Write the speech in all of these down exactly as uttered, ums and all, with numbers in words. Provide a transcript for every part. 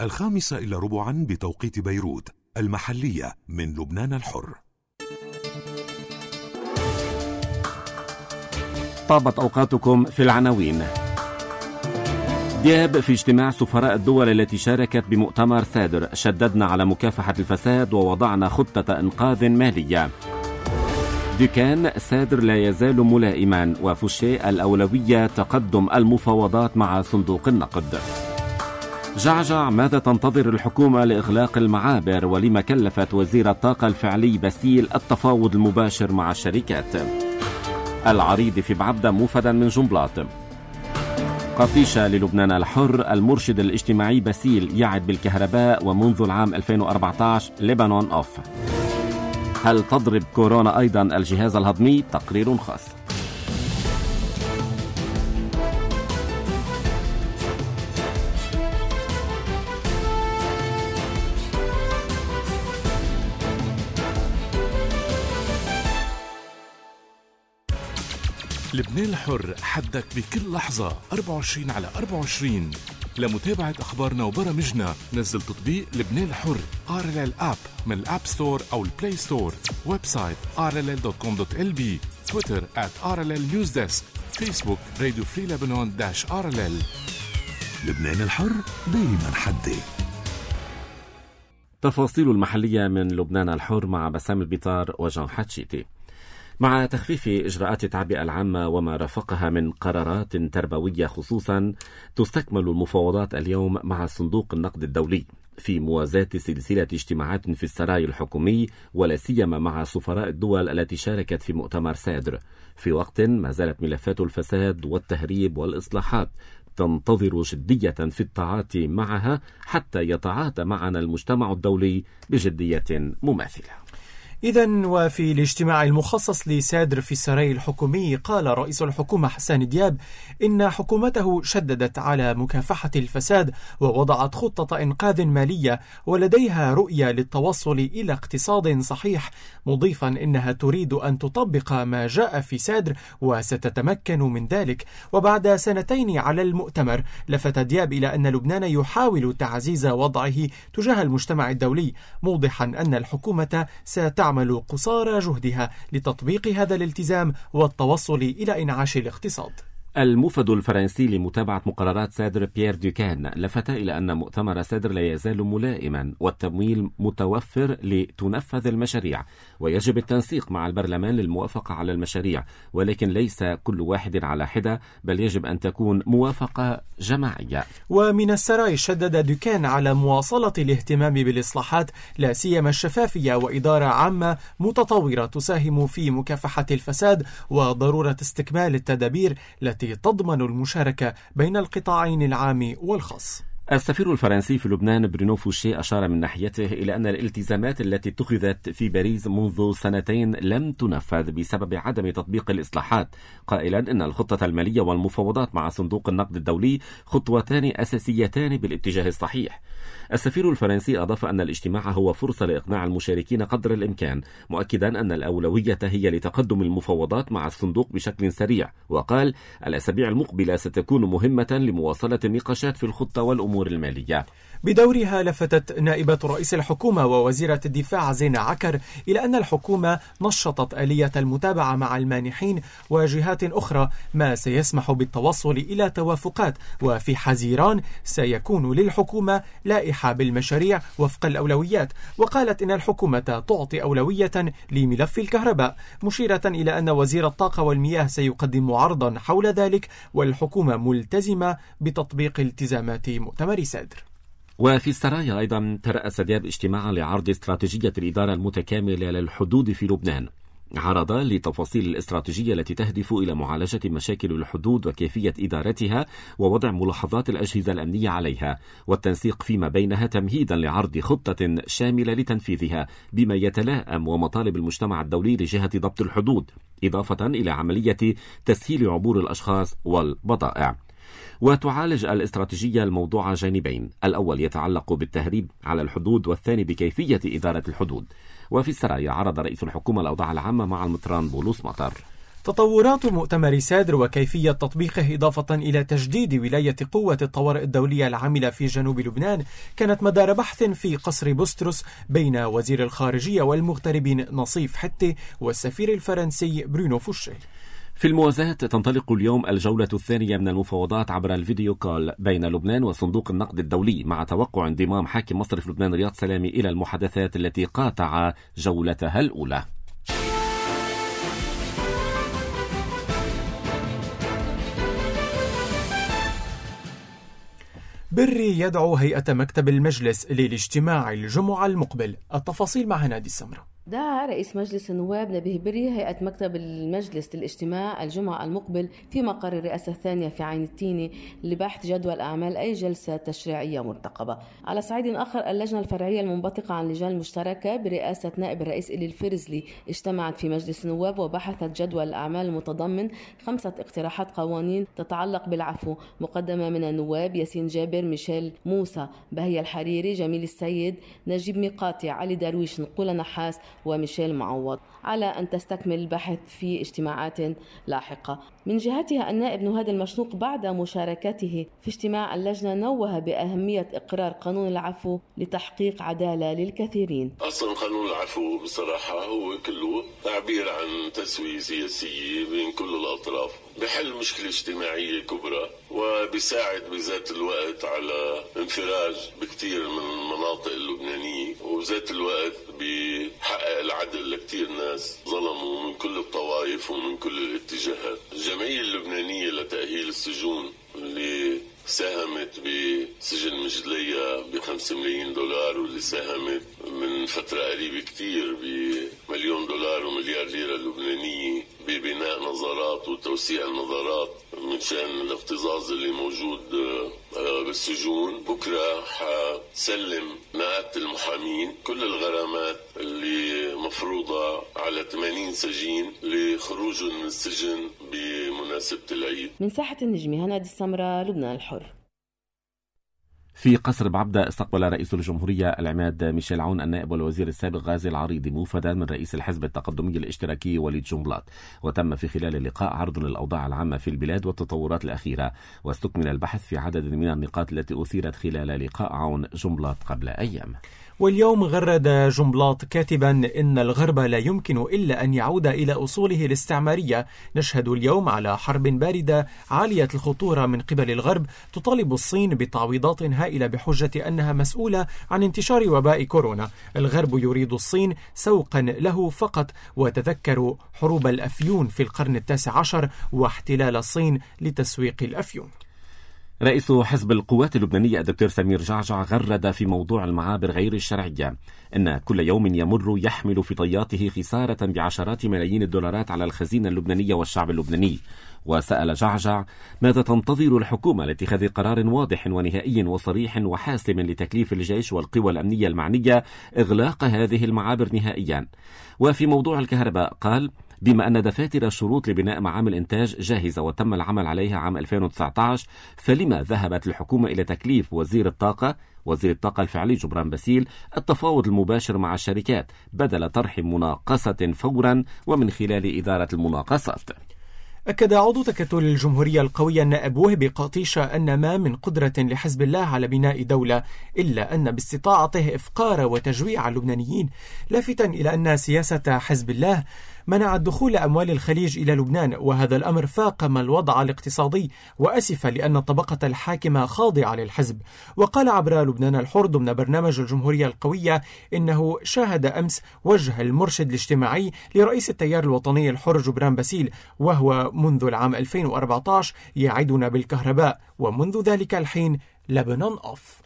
الخامسة إلا ربعا بتوقيت بيروت، المحلية من لبنان الحر. طابت أوقاتكم في العناوين. دياب في اجتماع سفراء الدول التي شاركت بمؤتمر سادر: شددنا على مكافحة الفساد ووضعنا خطة إنقاذ مالية. دوكان: سادر لا يزال ملائما. وفوشيه: الأولوية تقدم المفاوضات مع صندوق النقد. جعجع: ماذا تنتظر الحكومة لإغلاق المعابر؟ ولما كلفت وزير الطاقة الفعلي باسيل التفاوض المباشر مع الشركات؟ العريض في بعبدة موفدا من جنبلاط. قطيشة للبنان الحر: المرشد الاجتماعي باسيل يعد بالكهرباء ومنذ العام ألفين وأربعة عشر لبنان أوف. هل تضرب كورونا أيضا الجهاز الهضمي؟ تقرير خاص. لبنان الحر، حدك بكل لحظة، أربعة وعشرين على أربعة وعشرين. لمتابعة أخبارنا وبرامجنا نزل تطبيق لبنان الحر آر إل إل آب من الآب ستور أو البلاي ستور. ويب سايت آر إل إل دوت كوم دوت إل بي. تويتر آت آر إل إل نيوز ديسك. فيسبوك راديو فري لبنان داش آر إل إل. لبنان الحر دايما حدي. تفاصيل المحلية من لبنان الحر مع بسام البيطار وجان حتشيتي. مع تخفيف إجراءات التعبئة العامة وما رافقها من قرارات تربوية خصوصا، تستكمل المفاوضات اليوم مع صندوق النقد الدولي في موازاة سلسلة اجتماعات في السراي الحكومي، ولا سيما مع سفراء الدول التي شاركت في مؤتمر سادر، في وقت ما زالت ملفات الفساد والتهريب والإصلاحات تنتظر جدية في التعاطي معها حتى يتعاطى معنا المجتمع الدولي بجدية مماثلة. إذن وفي الاجتماع المخصص لسادر في السراي الحكومي، قال رئيس الحكومة حسان دياب إن حكومته شددت على مكافحة الفساد ووضعت خطة إنقاذ مالية ولديها رؤية للتوصل إلى اقتصاد صحيح، مضيفا إنها تريد أن تطبق ما جاء في سادر وستتمكن من ذلك. وبعد سنتين على المؤتمر، لفت دياب إلى أن لبنان يحاول تعزيز وضعه تجاه المجتمع الدولي، موضحا أن الحكومة ستعمل تعمل قصارى جهدها لتطبيق هذا الالتزام والتوصل إلى إنعاش الاقتصاد. الموفد الفرنسي لمتابعة مقررات سادر بيير دوكان لفت إلى أن مؤتمر سادر لا يزال ملائما والتمويل متوفر لتنفذ المشاريع، ويجب التنسيق مع البرلمان للموافقة على المشاريع، ولكن ليس كل واحد على حدة، بل يجب أن تكون موافقة جماعية. ومن السراي شدد دوكان على مواصلة الاهتمام بالإصلاحات، لا سيما الشفافية وإدارة عامة متطورة تساهم في مكافحة الفساد، وضرورة استكمال التدابير التي تضمن المشاركة بين القطاعين العام والخاص. السفير الفرنسي في لبنان برونو فوشيه أشار من ناحيته إلى أن الالتزامات التي اتخذت في باريس منذ سنتين لم تنفذ بسبب عدم تطبيق الإصلاحات، قائلا إن الخطة المالية والمفاوضات مع صندوق النقد الدولي خطوتان أساسيتان بالاتجاه الصحيح. السفير الفرنسي أضاف أن الاجتماع هو فرصة لإقناع المشاركين قدر الإمكان، مؤكدا أن الأولوية هي لتقدم المفاوضات مع الصندوق بشكل سريع، وقال الأسابيع المقبلة ستكون مهمة لمواصلة النقاشات في الخطة والأمور المالية. بدورها لفتت نائبة رئيس الحكومة ووزيرة الدفاع زينة عكر إلى أن الحكومة نشطت آلية المتابعة مع المانحين وجهات أخرى، ما سيسمح بالتوصل إلى توافقات، وفي حزيران سيكون للحكومة لائحة بالمشاريع وفق الأولويات. وقالت إن الحكومة تعطي أولوية لملف الكهرباء، مشيرة إلى أن وزير الطاقة والمياه سيقدم عرضا حول ذلك، والحكومة ملتزمة بتطبيق التزامات مؤتمر سادر. وفي السرايا أيضا ترأس دياب اجتماعا لعرض استراتيجية الإدارة المتكاملة للحدود في لبنان، عرض لتفاصيل الاستراتيجية التي تهدف إلى معالجة مشاكل الحدود وكيفية إدارتها ووضع ملاحظات الأجهزة الأمنية عليها والتنسيق فيما بينها، تمهيدا لعرض خطة شاملة لتنفيذها بما يتلائم ومطالب المجتمع الدولي لجهة ضبط الحدود، إضافة إلى عملية تسهيل عبور الأشخاص والبضائع. وتعالج الاستراتيجية الموضوع جانبين، الأول يتعلق بالتهريب على الحدود، والثاني بكيفية إدارة الحدود. وفي السرايا عرض رئيس الحكومة الأوضاع العامة مع المطران بولوس مطر. تطورات مؤتمر سادر وكيفية تطبيقه إضافة إلى تجديد ولاية قوة الطوارئ الدولية العاملة في جنوب لبنان كانت مدار بحث في قصر بوستروس بين وزير الخارجية والمغتربين نصيف حتي والسفير الفرنسي برونو فوشي. في الموازاة تنطلق اليوم الجولة الثانية من المفاوضات عبر الفيديو كول بين لبنان وصندوق النقد الدولي، مع توقع انضمام حاكم مصرف لبنان رياض سلامي إلى المحادثات التي قاطع جولتها الأولى. بري يدعو هيئة مكتب المجلس للاجتماع الجمعة المقبل. التفاصيل مع هنادي السمرة. دعا رئيس مجلس النواب نبيه بري هيئة مكتب المجلس للاجتماع الجمعة المقبل في مقر الرئاسة الثانية في عين التينة لبحث جدول أعمال أي جلسة تشريعية مرتقبة. على صعيد آخر، اللجنة الفرعية المنبثقة عن اللجان المشتركة برئاسة نائب الرئيس إلي الفرزلي اجتمعت في مجلس النواب وبحثت جدول الأعمال المتضمن خمسة اقتراحات قوانين تتعلق بالعفو مقدمة من النواب ياسين جابر، ميشيل موسى، بهية الحريري، جميل السيد، نجيب ميقاتي، علي درويش، نقولة نحاس وميشيل معوض، على أن تستكمل البحث في اجتماعات لاحقة. من جهتها النائب نهاد المشنوق بعد مشاركته في اجتماع اللجنة نوه بأهمية إقرار قانون العفو لتحقيق عدالة للكثيرين. أصلا قانون العفو بصراحة هو كله تعبير عن تسوية سياسية بين كل الأطراف، بحل مشكلة اجتماعية كبرى وبيساعد بذات الوقت على انفراج بكتير من المناطق اللبنانية، وبذات الوقت بيحقق العدل لكتير ناس ظلموا من كل الطوائف ومن كل الاتجاهات. الجمعية اللبنانية لتأهيل السجون اللي ساهمت بسجن مجدلية بخمسة ملايين دولار، واللي ساهمت من فترة قريبة كتير بمليون دولار ومليار ليرة لبنانية ببناء نظارات وتوسيع النظارات من شأن الاكتظاظ اللي موجود بالسجون. بكرة حسلم نقابة المحامين كل الغرامات اللي مفروضة على ثمانين سجين لخروجهم من السجن بمناسبة العيد. من ساحة النجمة، هنادي السمرة، لبنان الحر. في قصر بعبدة استقبل رئيس الجمهورية العماد ميشيل عون النائب والوزير السابق غازي العريضي موفدا من رئيس الحزب التقدمي الاشتراكي وليد جنبلاط، وتم في خلال اللقاء عرض للأوضاع العامة في البلاد والتطورات الأخيرة، واستكمل البحث في عدد من النقاط التي أثيرت خلال لقاء عون جنبلاط قبل أيام. واليوم غرد جنبلاط كاتبا إن الغرب لا يمكن إلا أن يعود إلى أصوله الاستعمارية. نشهد اليوم على حرب باردة عالية الخطورة من قبل الغرب تطالب الصين بتعويضات هائلة بحجة أنها مسؤولة عن انتشار وباء كورونا. الغرب يريد الصين سوقا له فقط، وتذكروا حروب الأفيون في القرن التاسع عشر واحتلال الصين لتسويق الأفيون. رئيس حزب القوات اللبنانية الدكتور سمير جعجع غرد في موضوع المعابر غير الشرعية إن كل يوم يمر يحمل في طياته خسارة بعشرات ملايين الدولارات على الخزينة اللبنانية والشعب اللبناني. وسأل جعجع ماذا تنتظر الحكومة لاتخاذ قرار واضح ونهائي وصريح وحاسم لتكليف الجيش والقوى الأمنية المعنية إغلاق هذه المعابر نهائيا. وفي موضوع الكهرباء قال بما أن دفاتر الشروط لبناء معامل إنتاج جاهزة وتم العمل عليها عام ألفين وتسعة عشر، فلما ذهبت الحكومة إلى تكليف وزير الطاقة وزير الطاقة الفعلي جبران باسيل التفاوض المباشر مع الشركات بدل طرح مناقصة فورا ومن خلال إدارة المناقصات؟ أكد عضو تكتل الجمهورية القوية النائب وهبي قاطيشة أن ما من قدرة لحزب الله على بناء دولة إلا أن باستطاعته إفقار وتجويع اللبنانيين، لافتا إلى أن سياسة حزب الله منعت دخول أموال الخليج إلى لبنان، وهذا الأمر فاقم الوضع الاقتصادي وأسف لأن الطبقة الحاكمة خاضعة للحزب. وقال عبر لبنان الحر ضمن برنامج الجمهورية القوية إنه شاهد أمس وجه المرشد الاجتماعي لرئيس التيار الوطني الحر جبران باسيل، وهو منذ العام ألفين وأربعة عشر يعدنا بالكهرباء، ومنذ ذلك الحين لبنان أوف.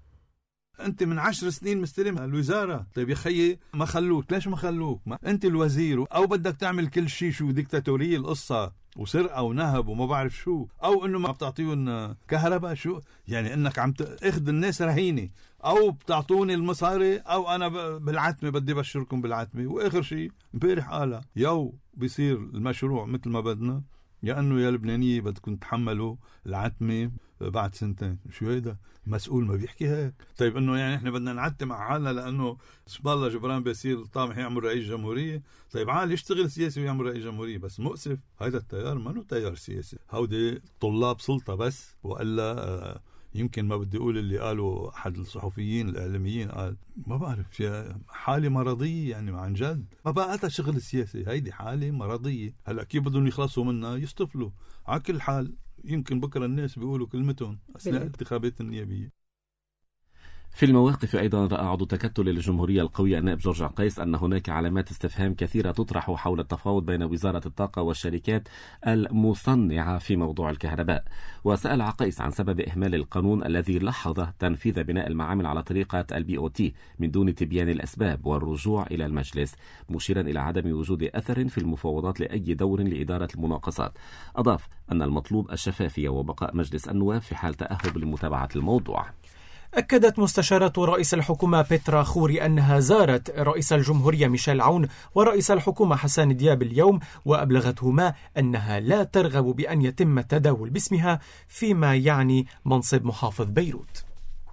أنت من عشر سنين مستلم الوزارة، طيب يا خيي ما خلوك، ليش ما خلوك؟ ما أنت الوزير، أو بدك تعمل كل شيء شو ديكتاتورية القصة وسرقة ونهب وما بعرف شو، أو إنه ما بتعطيهم كهرباء شو، يعني إنك عم تأخذ الناس رهينة، أو بتعطوني المصاري أو أنا بالعتمة بدي بشركم بالعتمة. وآخر شيء امبارح قال يو بيصير المشروع مثل ما بدنا، يا أنه يا لبنانية بدكم تحملوا العتمة بعد سنتين. شو هيدا؟ مسؤول ما بيحكي هيك. طيب انه يعني احنا بدنا نعتم على حالنا لانه سبحان الله جبران باسيل طامح يعمل رئيس جمهوريه. طيب عال يشتغل سياسي ويعمل رئيس جمهوريه، بس مؤسف هذا التيار ما هو تيار سياسي، هودي طلاب سلطه بس. والا يمكن ما بدي اقول اللي قالوا احد الصحفيين الاعلاميين، قال ما بعرف حاله مرضيه يعني عن جد، ما بقى شغل سياسي، هيدي حاله مرضيه. هلا كيف بدهم يخلصوا منها؟ يصطفلوا. على كل حال يمكن بكره الناس بيقولوا كلمتهم اثناء الانتخابات النيابيه. في المواقف أيضا رأى عضو تكتل الجمهورية القوية النائب جورج عقيس أن هناك علامات استفهام كثيرة تطرح حول التفاوض بين وزارة الطاقة والشركات المصنعة في موضوع الكهرباء. وسأل عقيس عن سبب إهمال القانون الذي لحظ تنفيذ بناء المعامل على طريقة البي أو تي من دون تبيان الأسباب والرجوع إلى المجلس، مشيرا إلى عدم وجود أثر في المفاوضات لأي دور لإدارة المناقصات. أضاف أن المطلوب الشفافية وبقاء مجلس النواب في حال تأهب لمتابعة الموضوع. أكدت مستشارة رئيس الحكومة بيترا خوري أنها زارت رئيس الجمهورية ميشيل عون ورئيس الحكومة حسان دياب اليوم، وأبلغتهما أنها لا ترغب بأن يتم التداول باسمها فيما يعني منصب محافظ بيروت.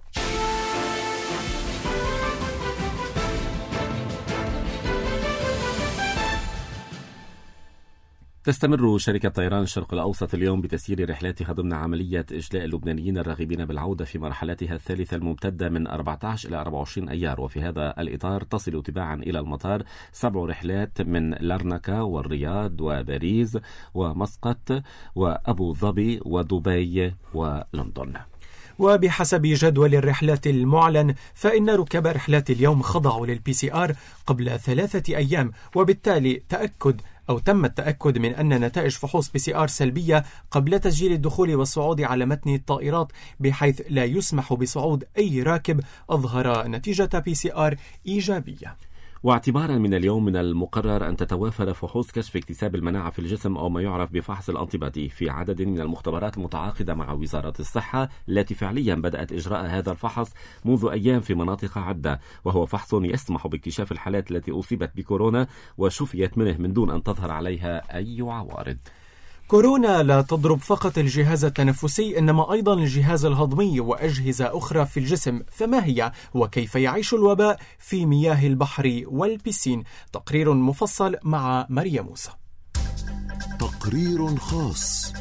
تستمر شركة طيران الشرق الأوسط اليوم بتسيير رحلاتها ضمن عملية إجلاء اللبنانيين الراغبين بالعودة في مرحلتها الثالثة الممتدة من أربعة عشر إلى أربعة وعشرين أيار. وفي هذا الإطار تصل تباعا إلى المطار سبع رحلات من لارنكا والرياض وباريس ومسقط وأبو ظبي ودبي ولندن. وبحسب جدول الرحلات المعلن فإن ركاب رحلات اليوم خضعوا للبي سي آر قبل ثلاثة أيام، وبالتالي تأكد أو تم التأكد من أن نتائج فحوص بي سي آر سلبية قبل تسجيل الدخول والصعود على متن الطائرات، بحيث لا يسمح بصعود أي راكب أظهر نتيجة بي سي آر إيجابية. واعتبارا من اليوم من المقرر أن تتوافر فحوص كشف اكتساب المناعة في الجسم أو ما يعرف بفحص الأنتيبادي في عدد من المختبرات المتعاقدة مع وزارة الصحة، التي فعليا بدأت إجراء هذا الفحص منذ أيام في مناطق عدة، وهو فحص يسمح باكتشاف الحالات التي أصيبت بكورونا وشفيت منه من دون أن تظهر عليها أي عوارض. كورونا لا تضرب فقط الجهاز التنفسي، إنما أيضا الجهاز الهضمي وأجهزة أخرى في الجسم، فما هي وكيف يعيش الوباء في مياه البحر والبسين؟ تقرير مفصل مع مريم موسى. تقرير خاص.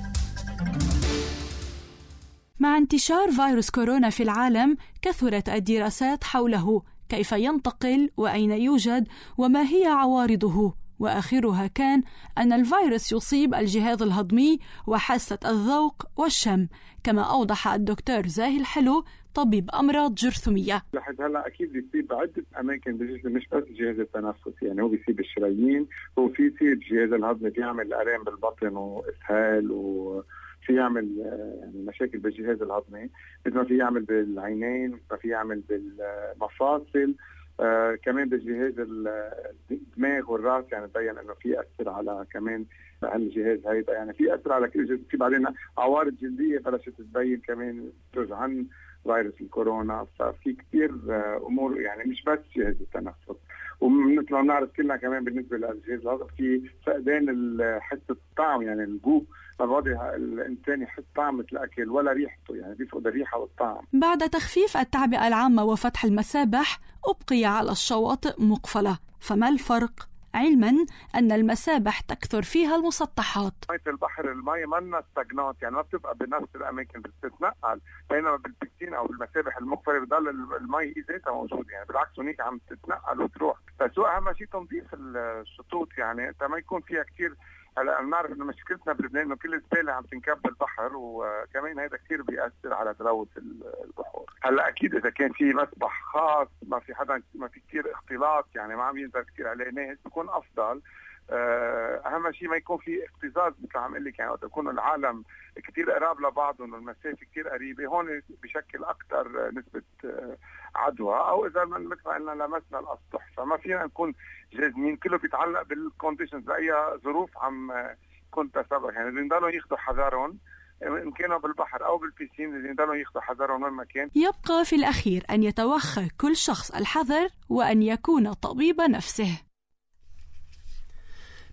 مع انتشار فيروس كورونا في العالم كثرت الدراسات حوله، كيف ينتقل وأين يوجد وما هي عوارضه، وآخرها كان أن الفيروس يصيب الجهاز الهضمي وحاسة الذوق والشم، كما أوضح الدكتور زاهي الحلو طبيب أمراض جرثومية. لحد هلا أكيد بيصيب بعدة أماكن بالجسم، مش بس الجهاز التنفسي، يعني هو بيصيب الشرايين، هو في يصيب الجهاز الهضمي، بيعمل آلام بالبطن وإسهال، وفي يعمل يعني مشاكل بالجهاز الهضمي، مثل ما في يعمل بالعينين، مثل ما في يعمل بالمفاصل، آه كمان بالجهاز الدماغ والراس، يعني تبين انه في اثر على كمان هالجهاز هيدا، يعني في اثر على كل جهاز. في بعدين عوارض جلديه بلشت تبين كمان جزء عن فيروس الكورونا، ففي كثير آه امور، يعني مش بس جهاز التنفس. ومثل ما بنعرف كلنا كمان بالنسبه للجهاز الهضمي في فقدان حس الطعم، يعني الجوع، فالوضع الإنسان يحس طعمة الأكل ولا ريحته، يعني بيفقد الريحة والطعم. بعد تخفيف التعبئة العامة وفتح المسابح أبقي على الشواطئ مقفلة، فما الفرق؟ علما أن المسابح تكثر فيها المسطحات. مية البحر المي منا استجنات، يعني ما بتبقى بنفس الأماكن، بتتنقل، بينما بالبسين أو بالمسابح المقفلة بضل المي هي ذاتها موجودة، يعني بالعكس هنيك عم تتنقل وتروح. بس هو أهم شيء تنظيف الشطوط، يعني أنت ما يكون فيها كتير. هلا بنعرف انه مشكلتنا بلبنان انه كل الزباله عم تنكب بالبحر، وكمان هذا كثير بيأثر على تلوث البحور. هلا اكيد اذا كان في مسبح خاص، ما في حدا، ما في كثير اختلاط، يعني ما عم ينزل كثير عليه ناس، بيكون افضل. اهم شيء ما يكون في اكتظاظ، مثل عم اقول لك، يعني وقت يكون العالم كثير قراب لبعضهم والمسافه كثير قريبه، هون بشكل اكثر نسبه عدوى. او اذا مثل ما قلنا لمسنا الاسطح، فما فينا نكون جازمين، كله بيتعلق بالكونديشنز، باي ظروف عم كنت سبق، يعني بدهم يضلوا ياخذوا حذرهم إن كانوا بالبحر أو بالبيسين، بدهم يضلوا ياخذوا حذرهم وين ما كان. يبقى في الأخير أن يتوخى كل شخص الحذر وأن يكون طبيب نفسه.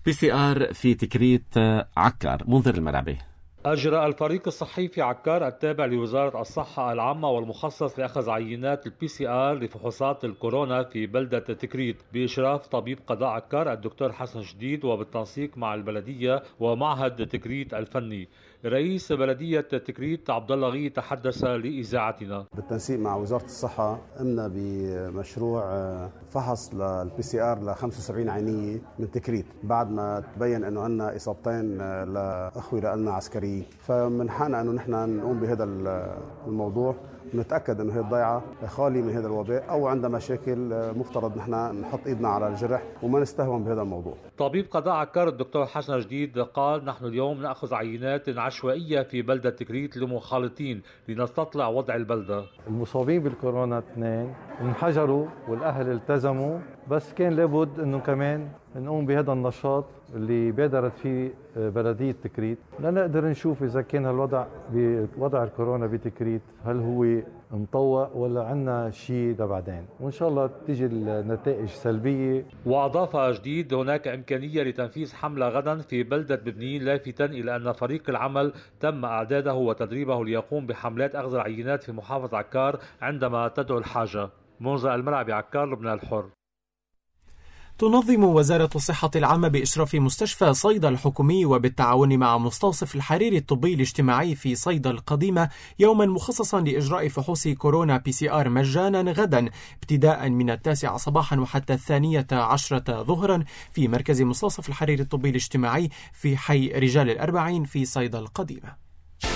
بي سي آر في تكريت عكار. منذر المرعبي. أجرى الفريق الصحي في عكار التابع لوزارة الصحة العامة والمخصص لأخذ عينات البي سي آر لفحوصات الكورونا في بلدة تكريت بإشراف طبيب قضاء عكار الدكتور حسن جديد وبالتنسيق مع البلدية ومعهد تكريت الفني. رئيس بلدية تكريت عبد الله غي تحدث لإذاعتنا. بالتنسيق مع وزارة الصحة قمنا بمشروع فحص للبي سي آر ل خمسة وسبعين عينية من تكريت بعد ما تبين انه عندنا اصابتين لاخوي لنا عسكريين، فمن حقنا انه نحن نقوم بهذا الموضوع ونتاكد انه هي الضيعه خالي من هذا الوباء او عندها مشاكل مفترض نحن نحط ايدنا على الجرح وما نستهون بهذا الموضوع. طبيب قضاء عكار الدكتور حسن جديد قال: نحن اليوم ناخذ عينات عشوائيه في بلده تكريت لمخالطين لنستطلع وضع البلده. المصابين بالكورونا اثنين انحجروا والاهل التزموا، بس كان لابد انه كمان نقوم بهذا النشاط اللي بادرت فيه بلدية تكريت لنقدر نشوف إذا كان الوضع بوضع الكورونا بتكريت هل هو مطوق ولا عنا شيء لبعدين، وإن شاء الله تيجي النتائج سلبية. وأضاف جديد: هناك إمكانية لتنفيذ حملة غدا في بلدة ببنين، لافتا إلى أن فريق العمل تم إعداده وتدريبه ليقوم بحملات أخذ العينات في محافظة عكار عندما تدعو الحاجة. منذر المرعبي، عكار، لبنان الحر. تنظم وزارة الصحة العامة بإشراف مستشفى صيدا الحكومي وبالتعاون مع مستوصف الحريري الطبي الاجتماعي في صيدا القديمة يوما مخصصا لإجراء فحوص كورونا بي سي آر مجانا غدا ابتداء من التاسعة صباحا وحتى الثانية عشرة ظهرا في مركز مستوصف الحريري الطبي الاجتماعي في حي رجال الأربعين في صيدا القديمة.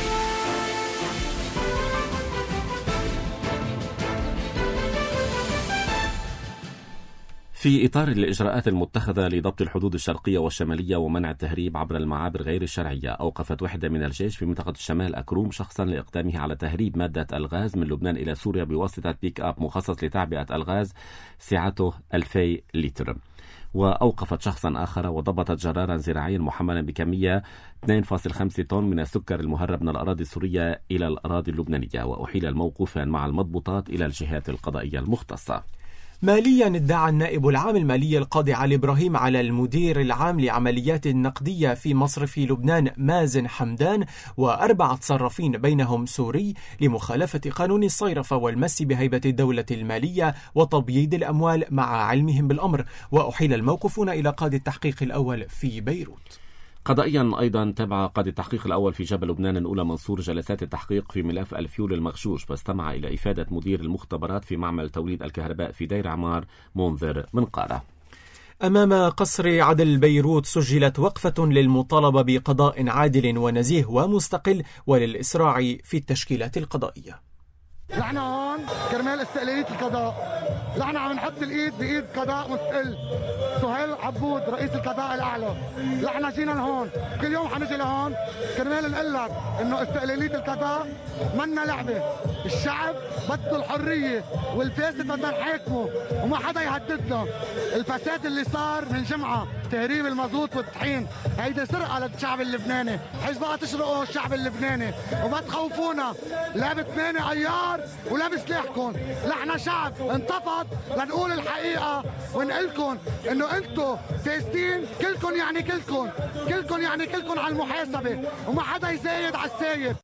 في إطار الإجراءات المتخذة لضبط الحدود الشرقية والشمالية ومنع التهريب عبر المعابر غير الشرعية، أوقفت وحدة من الجيش في منطقة الشمال أكروم شخصا لإقدامه على تهريب مادة الغاز من لبنان إلى سوريا بواسطة بيك أب مخصص لتعبئة الغاز سعته ألفي لتر. وأوقفت شخصا آخر وضبطت جرارا زراعيا محملا بكمية اثنين فاصلة خمسة طن من السكر المهرب من الأراضي السورية إلى الأراضي اللبنانية، وأحيل الموقوفان مع المضبوطات إلى الجهات القضائية المختصة. ماليا ادعى النائب العام المالي القاضي علي إبراهيم على المدير العام لعمليات النقدية في مصرف لبنان مازن حمدان وأربعة صرافين بينهم سوري لمخالفة قانون الصيرفة والمس بهيبة الدولة المالية وتبييض الأموال مع علمهم بالأمر، وأحيل الموقوفون إلى قاضي التحقيق الأول في بيروت. قضائيا أيضا تابع قاضي التحقيق الأول في جبل لبنان الأولى منصور جلسات التحقيق في ملف الفيول المغشوش، فاستمع إلى إفادة مدير المختبرات في معمل توليد الكهرباء في دير عمار منذر منقارة. أمام قصر عدل بيروت سجلت وقفة للمطالبة بقضاء عادل ونزيه ومستقل وللإسراع في التشكيلات القضائية. نحن هون كرمال استقلالية القضاء، نحن عم نحط الإيد بإيد قضاء مستقل. سهيل عبود رئيس القضاء الأعلى، نحن جينا لهون كل يوم حنجي لهون كرمال نقول لك إنه استقلالية القضاء منا لعبة. الشعب بده الحرية والفاسد بدنا نحاكمه وما حدا يهددنا. الفساد اللي صار من جمعة تهريب المازوت والطحين هيدي سرقة للشعب اللبناني، حيث بقى تشرقوا الشعب اللبناني وما تخوفونا لا بثمانية عيار ولا بسلاحكم. نحن شعب انتفض لنقول الحقيقة ونقلكم انه انتم فاسدين كلكم، يعني كلكم كلكم يعني كلكم على المحاسبة وما حدا يزايد على السايد.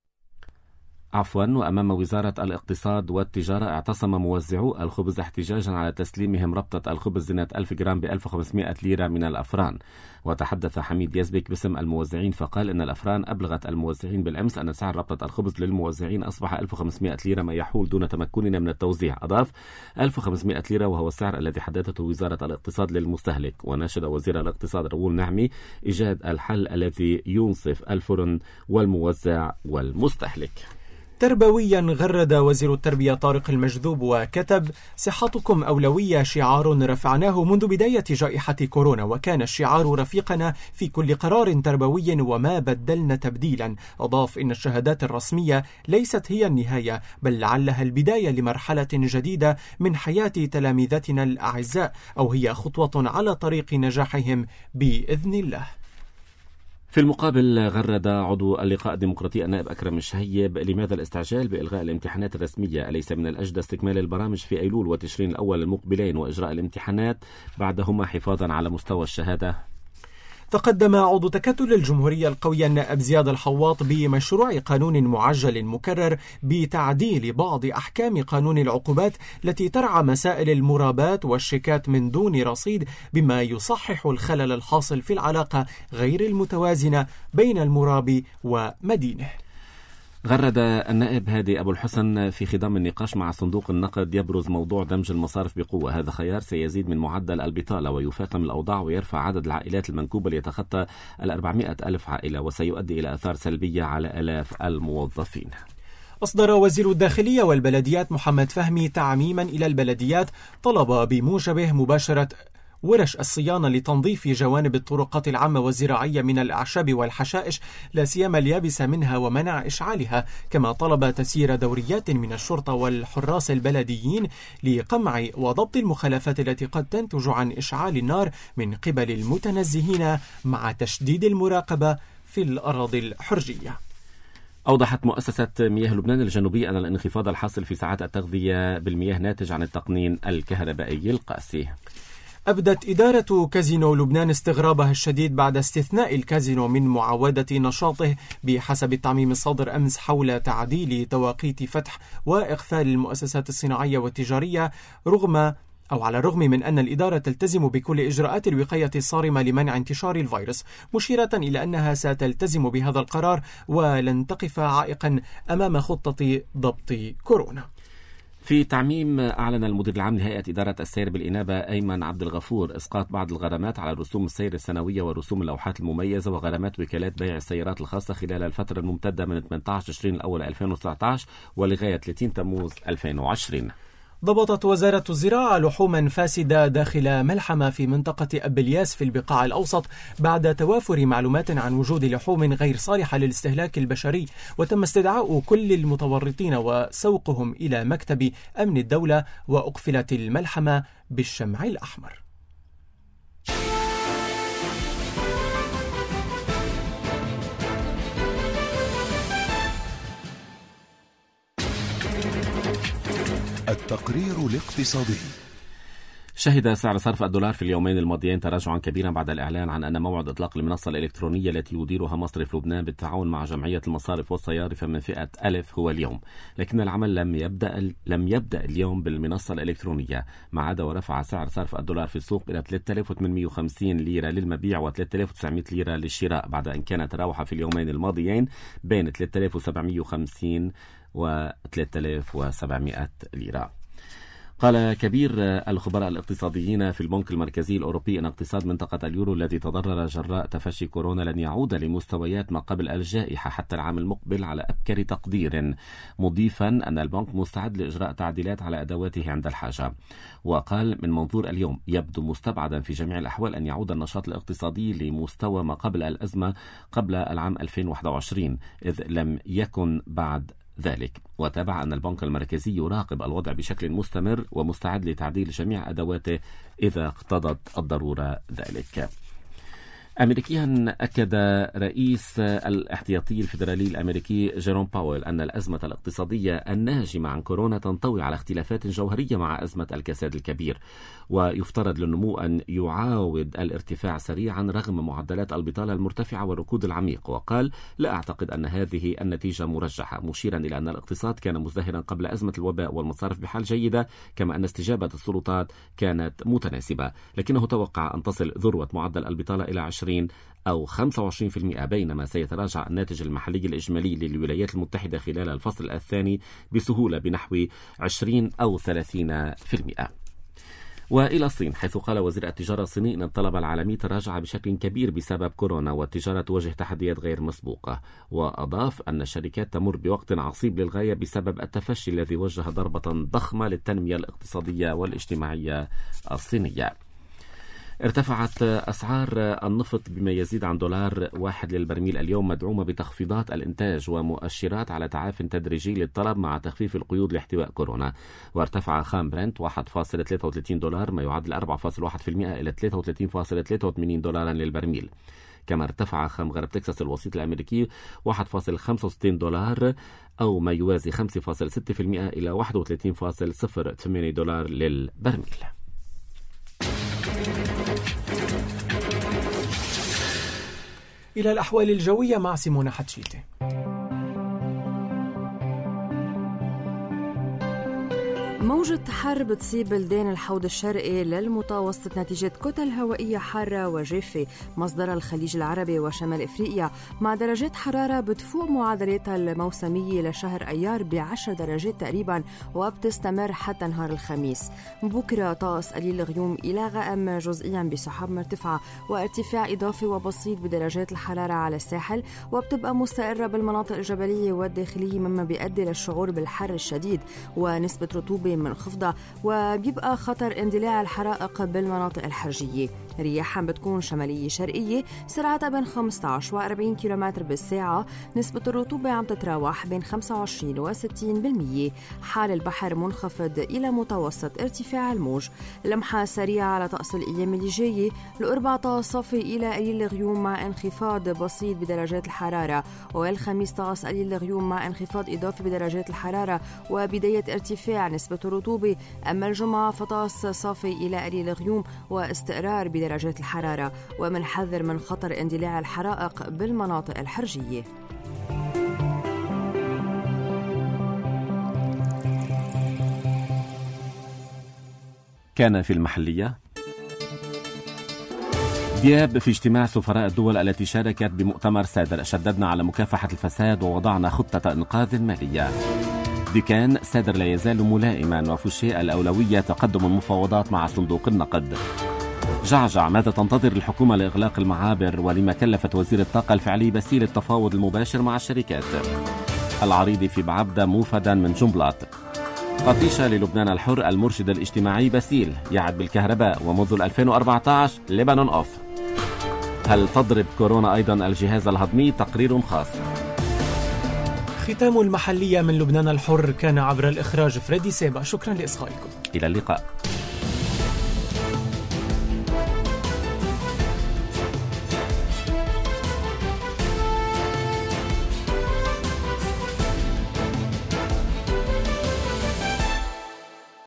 عفوا. وأمام وزارة الاقتصاد والتجارة اعتصم موزعو الخبز احتجاجا على تسليمهم ربطة الخبز زنة ألف جرام ب ألف وخمسمائة ليرة من الأفران. وتحدث حميد يزبك باسم الموزعين فقال إن الأفران أبلغت الموزعين بالأمس أن سعر ربطة الخبز للموزعين أصبح ألف وخمسمائة ليرة ما يحول دون تمكننا من التوزيع. أضاف ألف وخمسمائة ليرة وهو السعر الذي حددته وزارة الاقتصاد للمستهلك. وناشد وزير الاقتصاد راؤول نعمي إيجاد الحل الذي ينصف الفرن والموزع والمستهلك. تربويا غرد وزير التربية طارق المجذوب وكتب: صحتكم أولوية، شعار رفعناه منذ بداية جائحة كورونا، وكان الشعار رفيقنا في كل قرار تربوي وما بدلنا تبديلا. أضاف إن الشهادات الرسمية ليست هي النهاية، بل لعلها البداية لمرحلة جديدة من حياة تلاميذتنا الأعزاء، أو هي خطوة على طريق نجاحهم بإذن الله. في المقابل غرد عضو اللقاء الديمقراطي النائب أكرم الشهيب: لماذا الاستعجال بإلغاء الامتحانات الرسمية؟ أليس من الأجدى استكمال البرامج في أيلول وتشرين الأول المقبلين وإجراء الامتحانات بعدهما حفاظا على مستوى الشهادة؟ تقدم عضو تكتل الجمهورية القوية النائب زياد الحواط بمشروع قانون معجل مكرر بتعديل بعض أحكام قانون العقوبات التي ترعى مسائل المرابات والشيكات من دون رصيد، بما يصحح الخلل الحاصل في العلاقة غير المتوازنة بين المرابي ومدينه. غرد النائب هادي أبو الحسن في خضم النقاش مع صندوق النقد يبرز موضوع دمج المصارف بقوة. هذا خيار سيزيد من معدل البطالة ويفاقم الأوضاع ويرفع عدد العائلات المنكوبة ليتخطى الأربعمائة ألف عائلة، وسيؤدي إلى آثار سلبية على آلاف الموظفين. أصدر وزير الداخلية والبلديات محمد فهمي تعميما إلى البلديات طلب بموجبه مباشرة ورش الصيانة لتنظيف جوانب الطرقات العامة والزراعية من الأعشاب والحشائش، لا سيما اليابسة منها، ومنع إشعالها. كما طلب تسيير دوريات من الشرطة والحراس البلديين لقمع وضبط المخالفات التي قد تنتج عن إشعال النار من قبل المتنزهين، مع تشديد المراقبة في الأراضي الحرجية. أوضحت مؤسسة مياه لبنان الجنوبي أن الانخفاض الحاصل في ساعات التغذية بالمياه ناتج عن التقنين الكهربائي القاسي. أبدت إدارة كازينو لبنان استغرابها الشديد بعد استثناء الكازينو من معاودة نشاطه بحسب التعميم الصادر أمس حول تعديل توقيت فتح وإقفال المؤسسات الصناعية والتجارية، رغم أو على الرغم من أن الإدارة تلتزم بكل إجراءات الوقاية الصارمة لمنع انتشار الفيروس، مشيرة إلى أنها ستلتزم بهذا القرار ولن تقف عائقا أمام خطة ضبط كورونا. في تعميم، أعلن المدير العام لهيئة إدارة السير بالإنابة أيمن عبد الغفور إسقاط بعض الغرامات على رسوم السير السنوية ورسوم اللوحات المميزة وغرامات وكالات بيع السيارات الخاصة خلال الفترة الممتدة من ثمانية عشر تشرين الأول ألفين وتسعة عشر ولغاية ثلاثين تموز ألفين وعشرين. ضبطت وزارة الزراعة لحوما فاسدة داخل ملحمة في منطقة أبلياس في البقاع الأوسط بعد توافر معلومات عن وجود لحوم غير صالحة للاستهلاك البشري، وتم استدعاء كل المتورطين وسوقهم إلى مكتب أمن الدولة، وأقفلت الملحمة بالشمع الأحمر. التقرير الاقتصادي. شهد سعر صرف الدولار في اليومين الماضيين تراجعا كبيرا بعد الإعلان عن أن موعد إطلاق المنصة الإلكترونية التي يديرها مصرف لبنان بالتعاون مع جمعية المصارف والصيارفة من فئة ألف هو اليوم، لكن العمل لم يبدأ لم يبدأ اليوم بالمنصة الإلكترونية، ما عدا ورفع سعر صرف الدولار في السوق إلى ثلاثة آلاف وثمانمائة وخمسين ليرة للمبيع و ثلاثة آلاف وتسعمائة ليرة للشراء، بعد أن كانت تراوح في اليومين الماضيين بين ثلاثة آلاف وسبعمائة وخمسين و ثلاثة آلاف وسبعمائة ليرة. قال كبير الخبراء الاقتصاديين في البنك المركزي الأوروبي أن اقتصاد منطقة اليورو الذي تضرر جراء تفشي كورونا لن يعود لمستويات ما قبل الجائحة حتى العام المقبل على أبكر تقدير، مضيفا أن البنك مستعد لإجراء تعديلات على أدواته عند الحاجة. وقال من منظور اليوم يبدو مستبعدا في جميع الأحوال أن يعود النشاط الاقتصادي لمستوى ما قبل الأزمة قبل العام ألفين وواحد وعشرين، إذ لم يكن بعد ذلك. وتابع أن البنك المركزي يراقب الوضع بشكل مستمر ومستعد لتعديل جميع أدواته إذا اقتضت الضرورة ذلك. أمريكيا أكد رئيس الاحتياطي الفيدرالي الأمريكي جيروم باويل أن الأزمة الاقتصادية الناجمة عن كورونا تنطوي على اختلافات جوهرية مع أزمة الكساد الكبير، ويفترض للنمو أن يعاود الارتفاع سريعا رغم معدلات البطالة المرتفعة والركود العميق. وقال لا أعتقد أن هذه النتيجة مرجحة، مشيرا إلى أن الاقتصاد كان مزدهرا قبل أزمة الوباء والمصارف بحال جيدة، كما أن استجابة السلطات كانت متناسبة، لكنه توقع أن تصل ذروة معدل البطالة إلى عشرين أو خمسة وعشرين بالمئة، بينما سيتراجع الناتج المحلي الإجمالي للولايات المتحدة خلال الفصل الثاني بسهولة بنحو عشرين أو ثلاثين بالمئة. وإلى الصين، حيث قال وزير التجارة الصيني أن الطلب العالمي تراجع بشكل كبير بسبب كورونا والتجارة تواجه تحديات غير مسبوقة. وأضاف أن الشركات تمر بوقت عصيب للغاية بسبب التفشي الذي وجه ضربة ضخمة للتنمية الاقتصادية والاجتماعية الصينية. ارتفعت أسعار النفط بما يزيد عن دولار واحد للبرميل اليوم، مدعومة بتخفيضات الإنتاج ومؤشرات على تعاف تدريجي للطلب مع تخفيف القيود لاحتواء كورونا. وارتفع خام برنت واحد فاصلة ثلاثة وثلاثين دولار، ما يعادل أربعة فاصلة واحد بالمئة إلى ثلاثة وثلاثين فاصلة ثلاثة وثمانين دولارا للبرميل. كما ارتفع خام غرب تكساس الوسيط الأمريكي واحد فاصلة خمسة وستين دولار أو ما يوازي خمسة فاصلة ستة بالمئة إلى واحد وثلاثين فاصلة صفر ثمانية دولار للبرميل. إلى الأحوال الجوية مع سيمونة حتشيتة. موجة حر بتصيب بلدان الحوض الشرقي للمتوسط نتيجة كتل هوائية حارة وجافة مصدرها الخليج العربي وشمال إفريقيا، مع درجات حرارة بتفوق معدلاتها الموسمية لشهر أيار بعشر درجات تقريبا، وبتستمر حتى نهار الخميس. بكرة طقس قليل الغيوم إلى غائم جزئيا بسحاب مرتفعة وارتفاع إضافي وبسيط بدرجات الحرارة على الساحل، وبتبقى مستقرة بالمناطق الجبلية والداخلية مما بيؤدي للشعور بالحر الشديد ونسبة رطوبة منخفضة، وبيبقى خطر اندلاع الحرائق بالمناطق الحرجية. رياحا بتكون شمالية شرقية سرعتها بين خمسة عشر وأربعين كيلومتر بالساعة، نسبة الرطوبة عم تتراوح بين خمسة وعشرين وستين بالمية. حال البحر منخفض إلى متوسط ارتفاع الموج. لمحة سريعة على طقس الأيام اللي جاية، الأربعاء صافي إلى قليل الغيوم مع انخفاض بسيط بدرجات الحرارة، والخميس طقس قليل الغيوم مع انخفاض إضافي بدرجات الحرارة وبداية ارتفاع نسبة الرطوبة. أما الجمعة فطقس صافي إلى قليل الغيوم واستقرار بدرجات الحرارة، ومنحذر من خطر اندلاع الحرائق بالمناطق الحرجية. كان في المحلية دياب في اجتماع سفراء الدول التي شاركت بمؤتمر سادر: شددنا على مكافحة الفساد ووضعنا خطة إنقاذ مالية. ديكان: سادر لا يزال ملائما وفشي الأولوية تقدم المفاوضات مع صندوق النقد. جعجع: ماذا تنتظر الحكومة لإغلاق المعابر، ولما كلفت وزير الطاقة الفعلي بسيل التفاوض المباشر مع الشركات. العريضي في بعبدة موفدا من جنبلاط. قطيشة للبنان الحر: المرشد الاجتماعي بسيل يعد بالكهرباء ومنذ ألفين وأربعة عشر لبنان أوف. هل تضرب كورونا أيضا الجهاز الهضمي؟ تقرير خاص. ختام المحلية من لبنان الحر كان عبر الإخراج فريدي سيبا. شكرا لإصغائكم. إلى اللقاء.